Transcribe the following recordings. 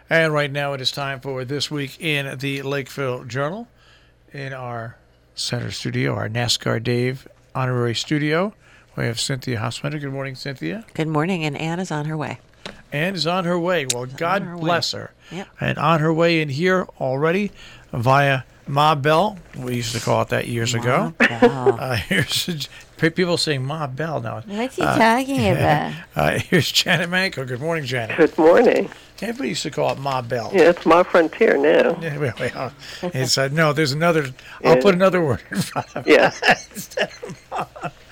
And right now it is time for This Week in the Lakeville Journal. In our center studio, our NASCAR Dave honorary studio, we have Cynthia Hosmender. Good morning, Cynthia. Good morning, and Ann is on her way. Ann is on her way. Well, God bless her. Yep. And on her way in here already via Ma Bell. We used to call it that years ago. Here's people saying Ma Bell now. What's he talking about? Here's Janet Manko. Good morning, Janet. Good morning. Everybody used to call it Ma Bell. Yeah, it's Ma Frontier now. Yeah, well, it's no, there's another. I'll put another word in front of it. Yeah. Instead of Ma.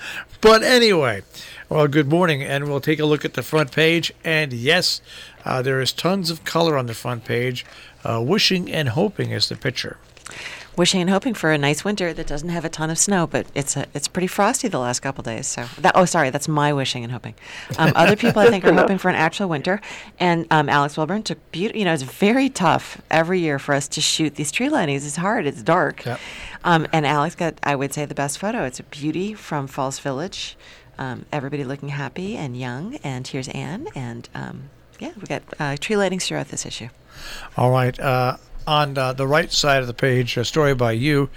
But anyway, well, good morning, and we'll take a look at the front page. And yes, there is tons of color on the front page. Wishing and hoping is the picture. Wishing and hoping for a nice winter that doesn't have a ton of snow, but it's pretty frosty the last couple days. So that's my wishing and hoping. Other people I think are hoping for an actual winter. And Alex Wilburn took it's very tough every year for us to shoot these tree lightings. It's hard. It's dark. Yep. And Alex got, I would say, the best photo. It's a beauty from Falls Village. Everybody looking happy and young. And here's Anne. And we got tree lightings throughout this issue. All right. On the right side of the page, a story by you.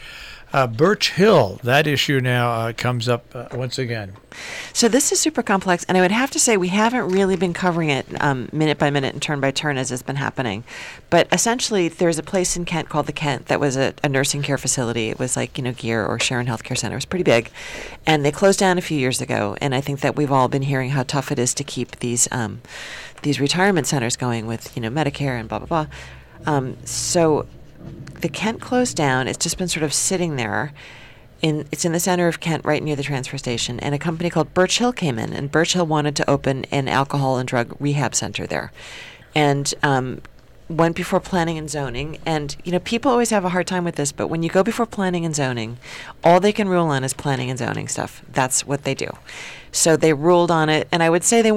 Birch Hill, that issue now comes up once again. So this is super complex, and I would have to say we haven't really been covering it minute by minute and turn by turn as it's been happening. But essentially, there's a place in Kent called the Kent that was a nursing care facility. It was like, Gear or Sharon Healthcare Center. It was pretty big. And they closed down a few years ago, and I think that we've all been hearing how tough it is to keep these retirement centers going with, Medicare and blah, blah, blah. So the Kent closed down. It's just been sort of sitting there. It's in the center of Kent, right near the transfer station. And a company called Birch Hill came in, and Birch Hill wanted to open an alcohol and drug rehab center there. And went before planning and zoning. And, people always have a hard time with this, but when you go before planning and zoning, all they can rule on is planning and zoning stuff. That's what they do. So they ruled on it, and I would say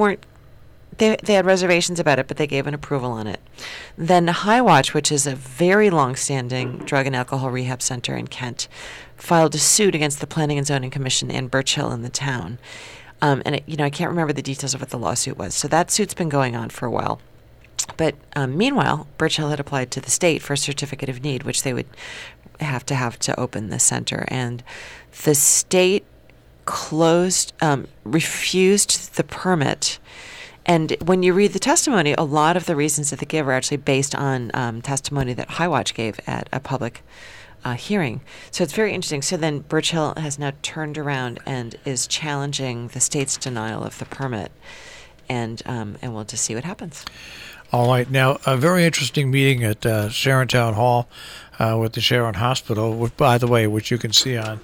they had reservations about it, but they gave an approval on it. Then Highwatch, which is a very long-standing drug and alcohol rehab center in Kent, filed a suit against the Planning and Zoning Commission and Birch Hill in the town. I can't remember the details of what the lawsuit was. So that suit's been going on for a while. But meanwhile, Birch Hill had applied to the state for a certificate of need, which they would have to open the center. And the state refused the permit. And when you read the testimony, a lot of the reasons that they give are actually based on testimony that Highwatch gave at a public hearing. So it's very interesting. So then Birch Hill has now turned around and is challenging the state's denial of the permit. And we'll just see what happens. All right. Now, a very interesting meeting at Sharon Town Hall with the Sharon Hospital, by the way, which you can see on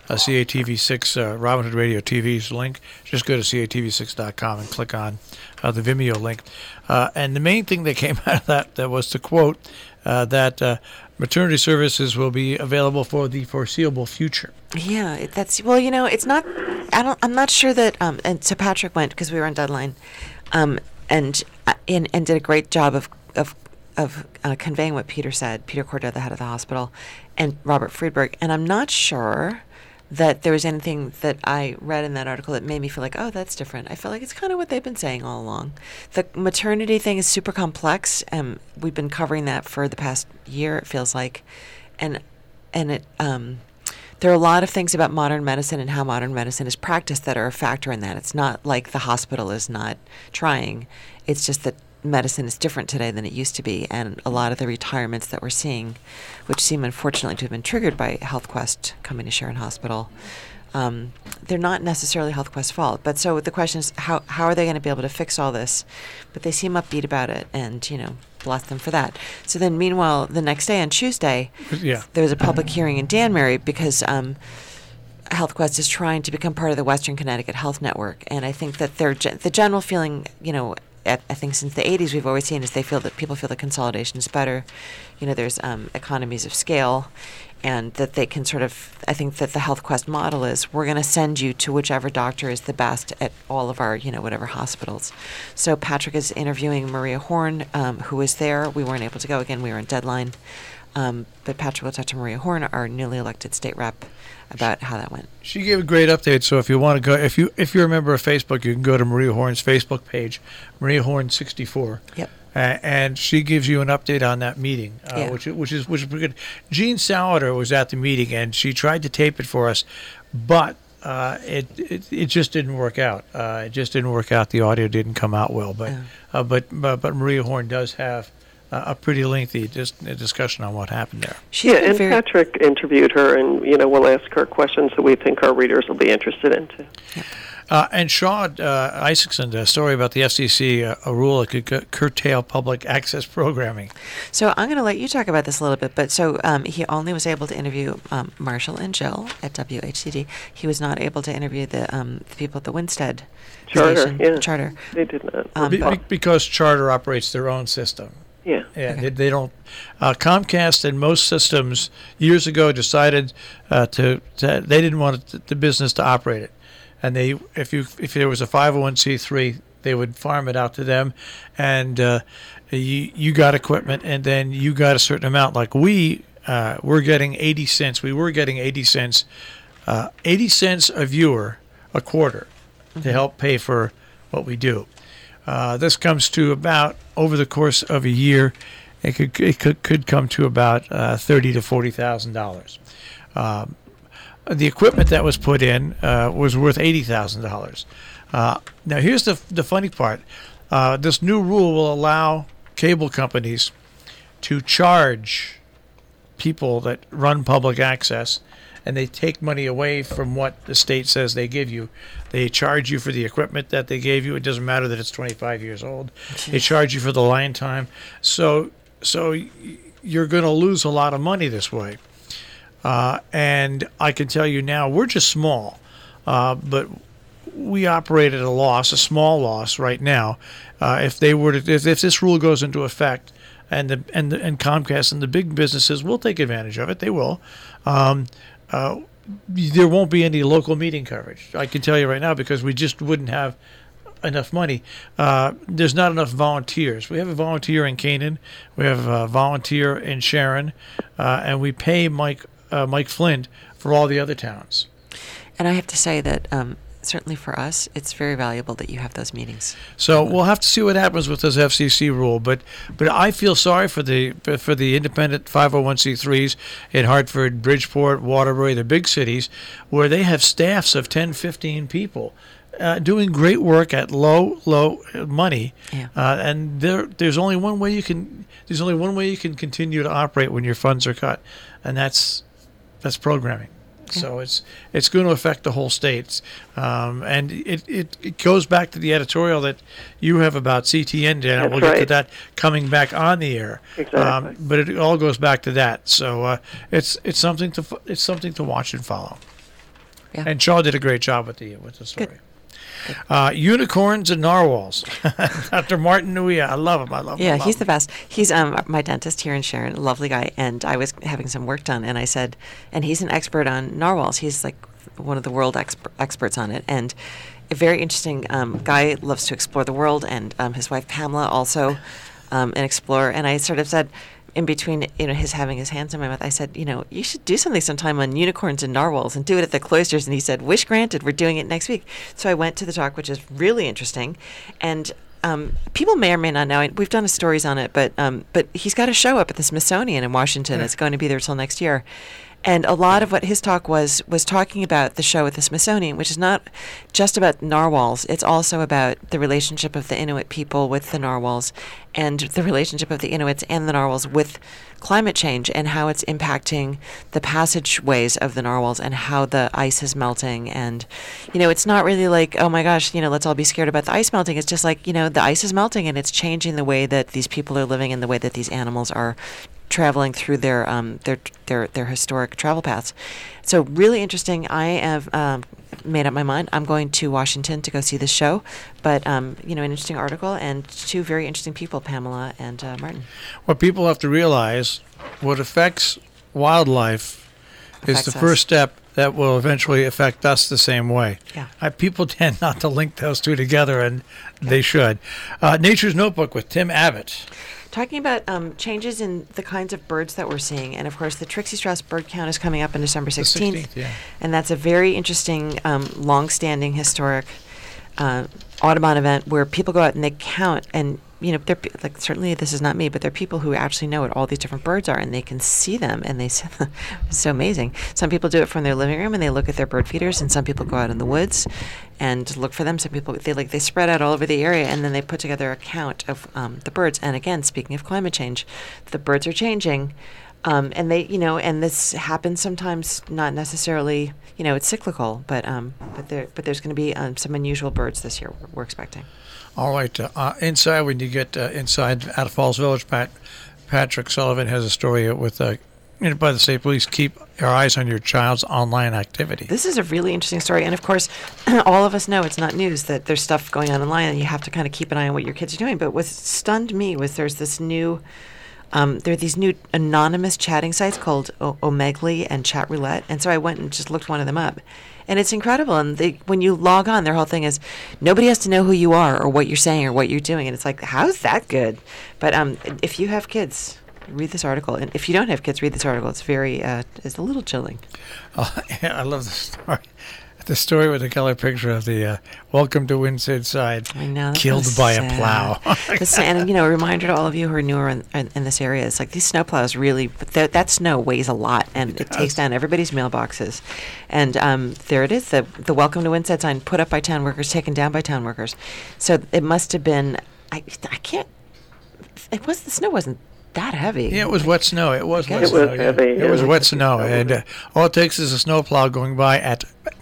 CATV6, Robin Hood Radio TV's link. Just go to CATV6.com and click on the Vimeo link. And the main thing that came out of that was to quote that maternity services will be available for the foreseeable future. Yeah, it's not. I'm not sure that. And so Patrick went because we were on deadline, and did a great job of conveying what Peter said. Peter Cordell, the head of the hospital, and Robert Friedberg. And I'm not sure that there was anything that I read in that article that made me feel like, oh, that's different. I feel like it's kind of what they've been saying all along. The maternity thing is super complex, and we've been covering that for the past year, it feels like. And it there are a lot of things about modern medicine and how modern medicine is practiced that are a factor in that. It's not like the hospital is not trying. It's just that medicine is different today than it used to be, and a lot of the retirements that we're seeing, which seem unfortunately to have been triggered by HealthQuest coming to Sharon Hospital, they're not necessarily HealthQuest's fault. But so the question is, how are they going to be able to fix all this? But they seem upbeat about it, and bless them for that. So then, meanwhile, the next day on Tuesday, there was a public hearing in Danbury because HealthQuest is trying to become part of the Western Connecticut Health Network, and I think that the general feeling, I think since the 80s we've always seen is people feel that consolidation is better. There's economies of scale, and that they can I think that the HealthQuest model is we're going to send you to whichever doctor is the best at all of our, whatever hospitals. So Patrick is interviewing Maria Horn, who was there. We weren't able to go. Again, we were in deadline. But Patrick will talk to Maria Horn, our newly elected state rep, about how that went. She gave a great update. So if you want to go, if you're a member of Facebook, you can go to Maria Horn's Facebook page, Maria Horn 64. Yep. And she gives you an update on that meeting, which is pretty good. Jean Salader was at the meeting, and she tried to tape it for us, but it just didn't work out. It just didn't work out. The audio didn't come out well. But Maria Horn does have a pretty lengthy discussion on what happened there. And Patrick interviewed her, and we'll ask her questions that we think our readers will be interested in too. Yeah. And Shaw Isaacson, a story about the FCC, a rule that could curtail public access programming. So I'm going to let you talk about this a little bit, but so he only was able to interview Marshall and Jill at WHCD. He was not able to interview the people at the Winstead station. Charter. They did not. Because Charter operates their own system. Yeah. Okay. They don't. Comcast and most systems years ago decided they didn't want the business to operate it. And if there was a 501c3, they would farm it out to them, and you got equipment, and then you got a certain amount. Like we're getting 80 cents. We were getting 80 cents, 80 cents a viewer a quarter to help pay for what we do. This comes to about, over the course of a year, it could come to about $30,000 to $40,000. The equipment that was put in was worth $80,000. Now, here's the funny part. This new rule will allow cable companies to charge people that run public access, and they take money away from what the state says they give you. They charge you for the equipment that they gave you. It doesn't matter that it's 25 years old. Jeez. They charge you for the line time. So you're going to lose a lot of money this way. And I can tell you now, we're just small, but we operate at a small loss right now. If this rule goes into effect, and Comcast and the big businesses will take advantage of it, they will. There won't be any local meeting coverage. I can tell you right now, because we just wouldn't have enough money. There's not enough volunteers. We have a volunteer in Canaan. We have a volunteer in Sharon, and we pay Mike Flint for all the other towns. And I have to say that certainly for us, it's very valuable that you have those meetings. So we'll have to see what happens with this FCC rule, but I feel sorry for the independent 501c3s in Hartford, Bridgeport, Waterbury, the big cities, where they have staffs of 10, 15 people. Doing great work at low money, and there's only one way you can continue to operate when your funds are cut, and that's programming. Okay. So it's going to affect the whole state, and it goes back to the editorial that you have about CTN, Dan. We'll get to that coming back on the air. Exactly. But it all goes back to that. So it's something to watch and follow. Yeah. And Shaw did a great job with the story. Good. Unicorns and narwhals. Dr. Martin Nuia, I love him. Yeah, he's the best. He's my dentist here in Sharon, a lovely guy. And I was having some work done, and I said, and he's an expert on narwhals. He's like one of the world experts on it, and a very interesting guy. Loves to explore the world, and his wife Pamela also an explorer. And I sort of said, in between, his having his hands in my mouth, I said, you should do something sometime on unicorns and narwhals and do it at the cloisters. And he said, wish granted, we're doing it next week. So I went to the talk, which is really interesting. And people may or may not know, we've done stories on it, but he's got a show up at the Smithsonian in Washington. Yeah. It's going to be there till next year. And a lot of what his talk was talking about the show at the Smithsonian, which is not just about narwhals. It's also about the relationship of the Inuit people with the narwhals, and the relationship of the Inuits and the narwhals with climate change, and how it's impacting the passageways of the narwhals, and how the ice is melting. And, it's not really like, oh my gosh, let's all be scared about the ice melting. It's just like, the ice is melting, and it's changing the way that these people are living and the way that these animals are traveling through their historic travel paths. So really interesting. I have made up my mind. I'm going to Washington to go see this show, but an interesting article and two very interesting people, Pamela and Martin. What people have to realize, what affects wildlife is the first step that will eventually affect us the same way. Yeah. People tend not to link those two together, and they should. Nature's Notebook with Tim Abbott. talking about changes in the kinds of birds that we're seeing. And of course, the Trixie Strauss bird count is coming up on December 16th. The 16th, yeah. And that's a very interesting, long-standing, historic Audubon event where people go out and they count. And, you know, they're like, certainly this is not me, but there are people who actually know what all these different birds are, and they can see them. And they it's so amazing. Some people do it from their living room, and they look at their bird feeders. And some people go out in the woods and look for them. Some people they spread out all over the area, and then they put together a count of the birds. And again, speaking of climate change, the birds are changing. And they, you know, and this happens sometimes, not necessarily, you know, it's cyclical, but there's going to be some unusual birds this year we're expecting. All right, inside, when you get inside out of Falls Village, Patrick Sullivan has a story with by the state police. Keep your eyes on your child's online activity. This is a really interesting story, and of course, all of us know it's not news that there's stuff going on online, and you have to kind of keep an eye on what your kids are doing. But what stunned me was there's this new. There are these new anonymous chatting sites called Omegle and Chat Roulette, and so I went and just looked one of them up, and it's incredible. And when you log on, their whole thing is nobody has to know who you are or what you're saying or what you're doing, and it's like, how's that good? But if you have kids, read this article, and if you don't have kids, read this article. It's it's a little chilling. I love the story. The story with the color picture of the welcome to Windside, I know, killed by a plow. And, you know, a reminder to all of you who are newer in this area, it's like these snow plows really, that snow weighs a lot, and it takes down everybody's mailboxes. And there it is, the welcome to Windside sign put up by town workers, taken down by town workers. So it must have been, the snow wasn't that heavy. Yeah, it was wet snow. It was wet It snow. was heavy. It was wet snow, and all it takes is a snowplow going by at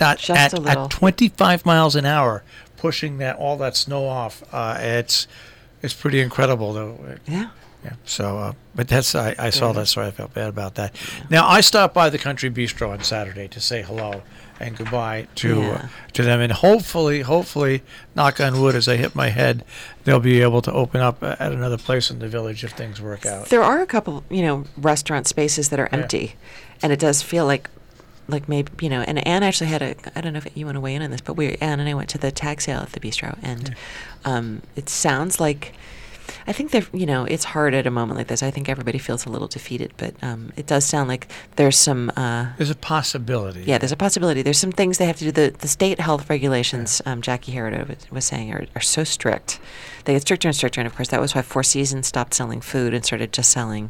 25 miles an hour, pushing all that snow off. It's pretty incredible, though. Yeah. Yeah. So, but I saw that, so I felt bad about that. Now, I stopped by the Country Bistro on Saturday to say hello and goodbye to them, and hopefully, knock on wood, as I hit my head, they'll be able to open up at another place in the village if things work out. There are a couple, you know, restaurant spaces that are empty, and it does feel like maybe, you know, and Anne actually had I don't know if you want to weigh in on this, but Anne and I went to the tag sale at the bistro, and it sounds like, I think it's hard at a moment like this. I think everybody feels a little defeated, but it does sound like there's some. There's a possibility. Yeah, there's a possibility. There's some things they have to do. The state health regulations, Jackie Herod was saying, are so strict. They get stricter and stricter, and of course that was why Four Seasons stopped selling food and started just selling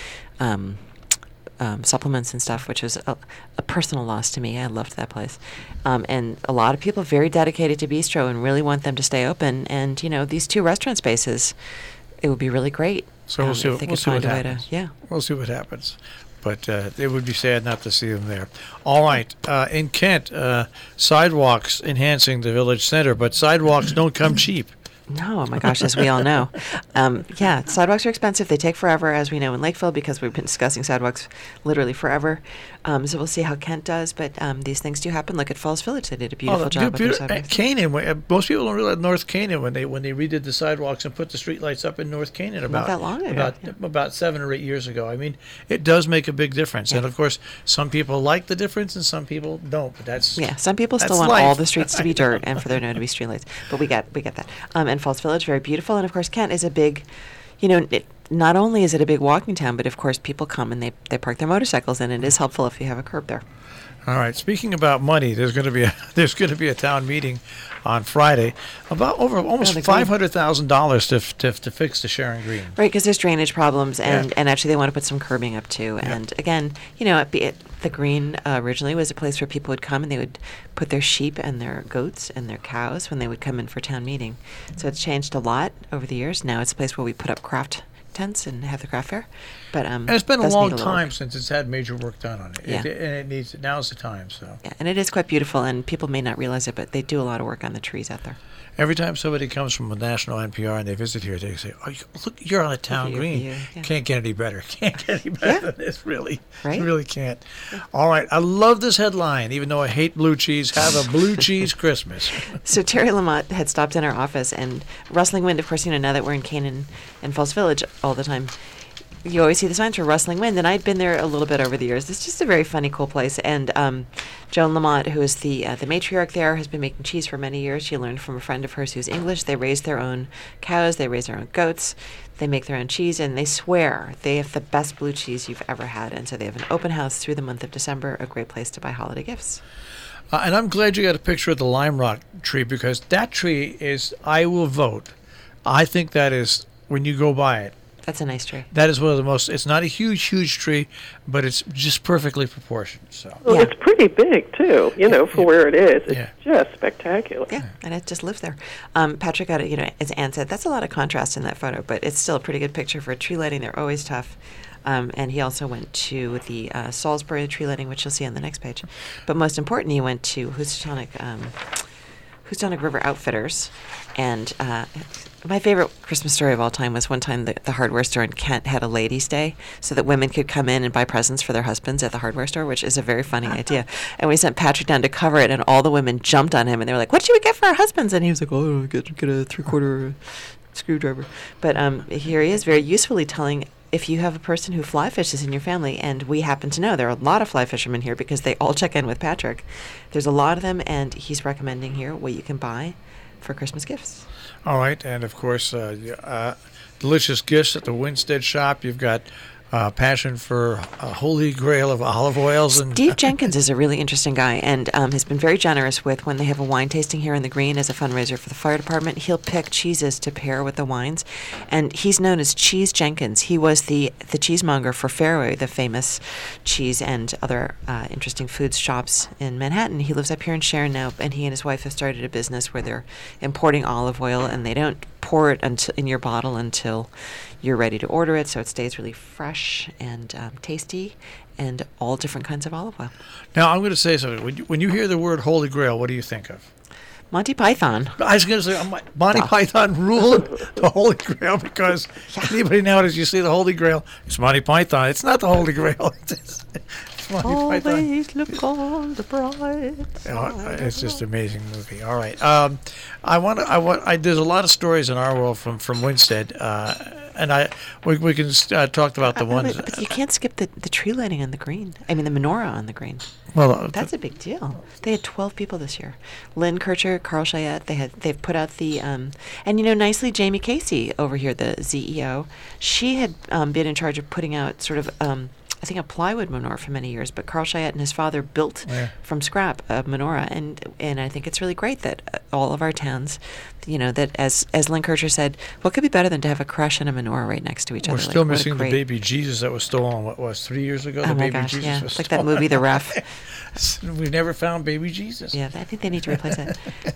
supplements and stuff, which was a personal loss to me. I loved that place. And a lot of people very dedicated to bistro and really want them to stay open. And, you know, these two restaurant spaces, it would be really great. So we'll see what happens. Yeah. We'll see what happens. But it would be sad not to see them there. All right. In Kent, sidewalks enhancing the village center, but sidewalks don't come cheap. No, oh my gosh, as we all know. Sidewalks are expensive. They take forever, as we know in Lakeville, because we've been discussing sidewalks literally forever. So we'll see how Kent does, but these things do happen. Look at Falls Village. They did a beautiful job with their sidewalks. Canaan, most people don't realize North Canaan, when they redid the sidewalks and put the streetlights up in North Canaan Not that long ago. About 7 or 8 years ago. I mean, it does make a big difference. Yeah. And, of course, some people like the difference and some people don't. But some people still want all the streets to be dirt and for there to be streetlights. But we get that. And Falls Village, very beautiful. And, of course, Kent is a big, not only is it a big walking town, but, of course, people come and they park their motorcycles, and it is helpful if you have a curb there. All right. Speaking about money, there's going to be a town meeting on Friday about over almost $500,000 to fix the Sharon Green. Right, because there's drainage problems, and actually they want to put some curbing up too. Yeah. And again, the Green originally was a place where people would come and they would put their sheep and their goats and their cows when they would come in for town meeting. So it's changed a lot over the years. Now it's a place where we put up craft tents and have the craft fair. But and it's been a long time since it's had major work done on it. Yeah. Now's the time. So yeah, and it is quite beautiful, and people may not realize it, but they do a lot of work on the trees out there. Every time somebody comes from a national NPR and they visit here, they say, "Oh, look, you're on a town green. Yeah. Can't get any better. Can't get any better than this, really. Right? You really can't." Yeah. All right, I love this headline, even though I hate blue cheese. Have a blue cheese Christmas. So Terry Lamont had stopped in our office, and Rustling Wind, of course, now that we're in Canaan and Falls Village all the time, you always see the signs for Rustling Wind, and I'd been there a little bit over the years. It's just a very funny, cool place. And Joan Lamont, who is the matriarch there, has been making cheese for many years. She learned from a friend of hers who's English. They raise their own cows. They raise their own goats. They make their own cheese, and they swear they have the best blue cheese you've ever had. And so they have an open house through the month of December, a great place to buy holiday gifts. And I'm glad you got a picture of the lime rock tree, because that tree is, I will vote. I think that is, when you go by it, That's a nice tree. that is one of the most, it's not a huge tree, but it's just perfectly proportioned. So Well, Yeah. it's pretty big, too, for where it is. It's Yeah. just spectacular. Yeah, and it just lives there. Patrick got it, as Ann said, that's a lot of contrast in that photo, but it's still a pretty good picture for tree lighting. They're always tough. And he also went to the Salisbury tree lighting, which you'll see on the next page. But most important, he went to Housatonic River Outfitters. And my favorite Christmas story of all time was one time the hardware store in Kent had a ladies' day so that women could come in and buy presents for their husbands at the hardware store, which is a very funny idea. And we sent Patrick down to cover it, and all the women jumped on him, and they were like, "What should we get for our husbands?" And he was like, "Oh, get a 3/4 screwdriver." But here he is, very usefully telling, if you have a person who fly fishes in your family, and we happen to know there are a lot of fly fishermen here because they all check in with Patrick. There's a lot of them, and he's recommending here what you can buy for Christmas gifts. all right, and of course, delicious gifts at the Winstead shop. You've got passion for a holy grail of olive oils. And Steve Jenkins is a really interesting guy, and has been very generous with, when they have a wine tasting here in the Green as a fundraiser for the fire department, he'll pick cheeses to pair with the wines. And he's known as Cheese Jenkins. He was the cheesemonger for Fairway, the famous cheese and other interesting foods shops in Manhattan. He lives up here in Sharon now, and he and his wife have started a business where they're importing olive oil, and they don't pour it in your bottle until you're ready to order it, so it stays really fresh and tasty, and all different kinds of olive oil. now I'm going to say something. When you hear the word Holy Grail, what do you think of? Monty Python. I was going to say Monty Python ruling the Holy Grail, because anybody nowadays you see the Holy Grail, it's Monty Python. It's not the Holy Grail. It's Monty Python. Always look on the bright side. It's just an amazing movie. All right, there's a lot of stories in our world from Winstead, and we can talk about the ones. But you can't skip the tree lighting on the Green. I mean, the menorah on the Green. Well, That's a big deal. They had 12 people this year. Lynn Kircher, Carl Chayette. They've put out the and nicely, Jamie Casey over here, the CEO. She had been in charge of putting out sort of I think a plywood menorah for many years, but Carl Chayette and his father built from scrap a menorah, and I think it's really great that all of our towns, that as Lynn Kircher said, what could be better than to have a creche and a menorah right next to each we're other? still what a missing the great- baby Jesus that was stolen. What was 3 years ago? Oh The my baby gosh, Jesus yeah, was it's like that stolen. movie, The Ref. We've never found baby Jesus. Yeah, I think they need to replace it.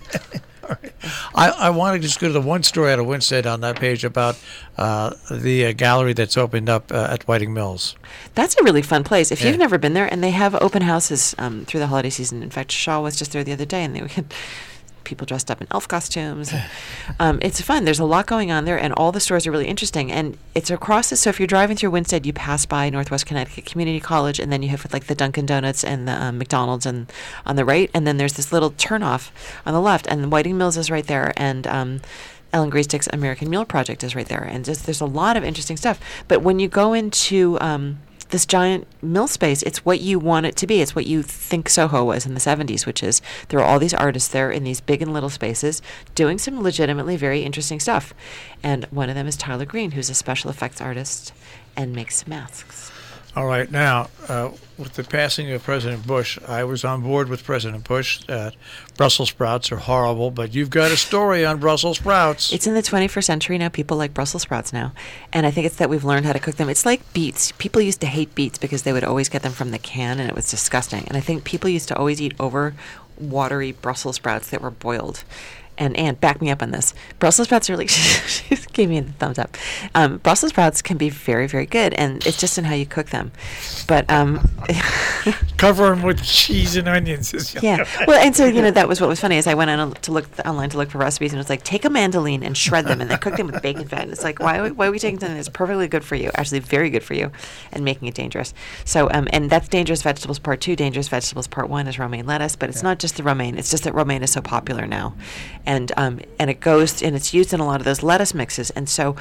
I want to just go to the one story out of Winstead on that page about the gallery that's opened up at Whiting Mills. That's a really fun place. If Yeah. you've never been there, and they have open houses through the holiday season. In fact, Shaw was just there the other day, and they had people dressed up in elf costumes. It's fun. There's a lot going on there, and all the stores are really interesting. And it's across this. So if you're driving through Winstead, you pass by Northwest Connecticut Community College, and then you have like the Dunkin' Donuts and the McDonald's and on the right, and then there's this little turnoff on the left, and Whiting Mills is right there, and Ellen Graystick's American Mule Project is right there, and there's a lot of interesting stuff. But when you go into this giant mill space, it's what you want it to be. It's what you think Soho was in the 70s, which is there are all these artists there in these big and little spaces doing some legitimately very interesting stuff. And one of them is Tyler Green, who's a special effects artist and makes masks. All right, now, with the passing of President Bush, I was on board with President Bush. Brussels sprouts are horrible, but you've got a story on Brussels sprouts. It's in the 21st century now. People like Brussels sprouts now. And I think it's that we've learned how to cook them. It's like beets. People used to hate beets because they would always get them from the can, and it was disgusting. And I think people used to always eat over watery Brussels sprouts that were boiled. And Anne, back me up on this. Brussels sprouts are like, she gave me the thumbs up. Brussels sprouts can be very, very good, and it's just in how you cook them. But Cover them with cheese and onions. yeah, well, and so that was what was funny is I went on to look online to look for recipes, and it's like take a mandoline and shred them, and then cook them with bacon fat. And it's like why are we taking something that's perfectly good for you, actually very good for you, and making it dangerous? So and that's Dangerous Vegetables Part 2. Dangerous Vegetables Part 1 is romaine lettuce, but it's not just the romaine. It's just that romaine is so popular now. And it goes and it's used in a lot of those lettuce mixes, and so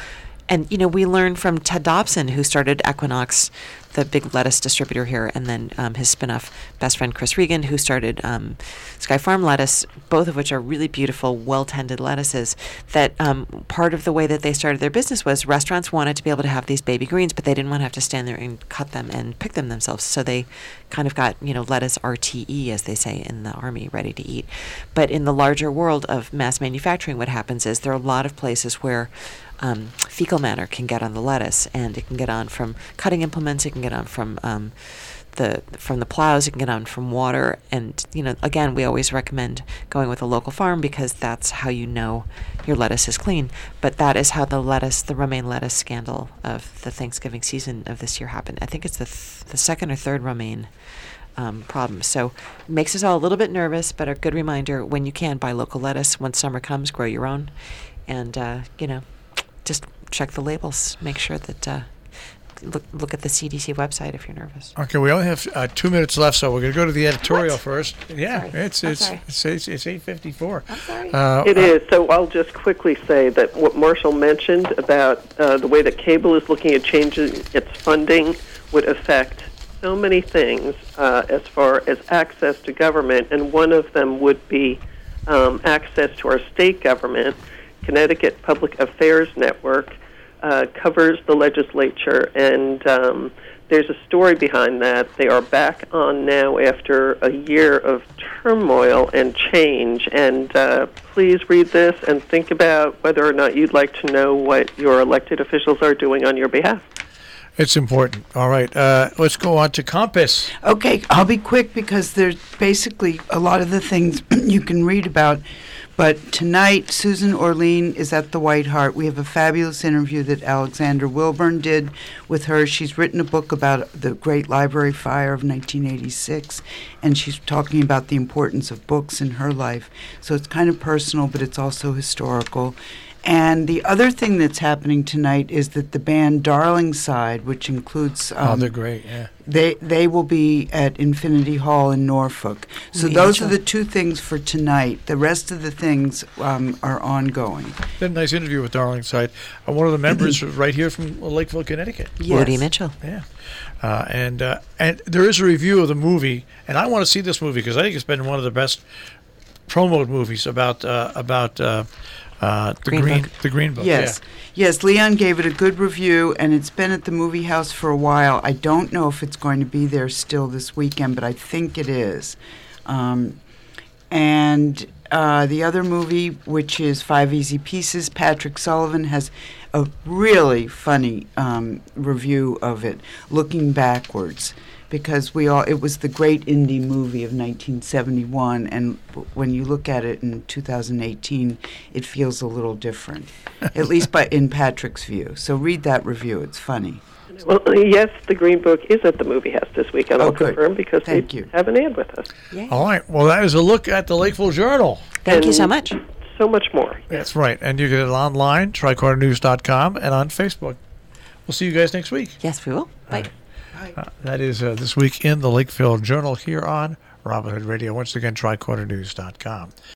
and we learned from Ted Dobson, who started Equinox, the big lettuce distributor here, and then his spinoff best friend Chris Regan, who started Sky Farm Lettuce, both of which are really beautiful, well-tended lettuces. That part of the way that they started their business was restaurants wanted to be able to have these baby greens, but they didn't want to have to stand there and cut them and pick them themselves. So they kind of got lettuce RTE, as they say in the Army, ready to eat. But in the larger world of mass manufacturing, what happens is there are a lot of places where fecal matter can get on the lettuce, and it can get on from cutting implements. It can get on from the plows. It can get on from water. And again, we always recommend going with a local farm because that's how your lettuce is clean. But that is how the romaine lettuce scandal of the Thanksgiving season of this year happened. I think it's the second or third romaine problem. So it makes us all a little bit nervous, but a good reminder: when you can, buy local lettuce. When summer comes, grow your own, and just check the labels. Make sure that look at the CDC website if you're nervous. Okay, we only have 2 minutes left, so we're going to go to the editorial first. Yeah, Sorry. it's 8:54. I'm sorry. It is. So I'll just quickly say that what Marshall mentioned about the way that cable is looking at changing its funding would affect so many things as far as access to government, and one of them would be access to our state government. Connecticut Public Affairs Network covers the legislature, and there's a story behind that. They are back on now after a year of turmoil and change, and please read this and think about whether or not you'd like to know what your elected officials are doing on your behalf. It's important. All right, let's go on to Compass. Okay, I'll be quick because there's basically a lot of the things you can read about. But tonight, Susan Orlean is at the White Hart. We have a fabulous interview that Alexander Wilburn did with her. She's written a book about the Great Library Fire of 1986, and she's talking about the importance of books in her life. So it's kind of personal, but it's also historical. And the other thing that's happening tonight is that the band Darlingside, which includes they're great, yeah. They will be at Infinity Hall in Norfolk. So those are the two things for tonight. The rest of the things are ongoing. Did a nice interview with Darlingside. One of the members right here from Lakeville, Connecticut. Yes. Woody Mitchell. Yeah. And there is a review of the movie, and I want to see this movie because I think it's been one of the best promo movies about the Green Book. Yes. Yeah. Yes, Leon gave it a good review, and it's been at the movie house for a while. I don't know if it's going to be there still this weekend, but I think it is. And the other movie, which is 5 Easy Pieces, Patrick Sullivan has a really funny review of it, looking backwards. Because it was the great indie movie of 1971, and when you look at it in 2018, it feels a little different, at least in Patrick's view. So read that review; it's funny. Well, yes, the Green Book is at the movie house this weekend. I'll good. confirm because Thank they you. have an ad with us. Yay. All right. Well, that is a look at the Lakeville Journal. Thank you so And much. So much more. That's right. And you get it online, tricornernews.com, and on Facebook. We'll see you guys next week. Yes, we will. Bye. That is This Week in the Lakeville Journal here on Robin Hood Radio. Once again, tricornernews.com.